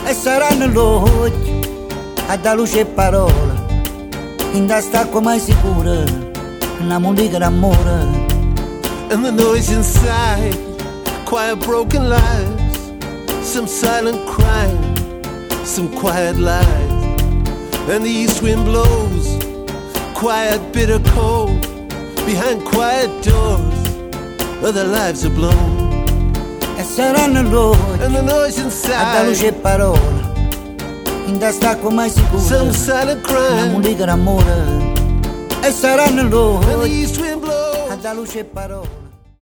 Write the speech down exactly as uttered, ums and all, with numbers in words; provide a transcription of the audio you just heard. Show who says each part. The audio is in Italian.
Speaker 1: e saranno l'occhio a da luce e parola in da stacqua mai sicura una musica d'amore.
Speaker 2: And the noise inside, quiet broken lives, some silent crying, some quiet lies. And the east wind blows, quiet bitter cold, behind quiet doors other lives are blown.
Speaker 1: E saranno l'occhio
Speaker 2: And the noise
Speaker 1: a da luce e
Speaker 2: inside,
Speaker 1: parola in da stacqua mai sicura
Speaker 2: some silent
Speaker 1: una
Speaker 2: crying.
Speaker 1: musica d'amore. E saranno
Speaker 2: And the
Speaker 1: l'occhio
Speaker 2: east wind blows,
Speaker 1: a da luce e parola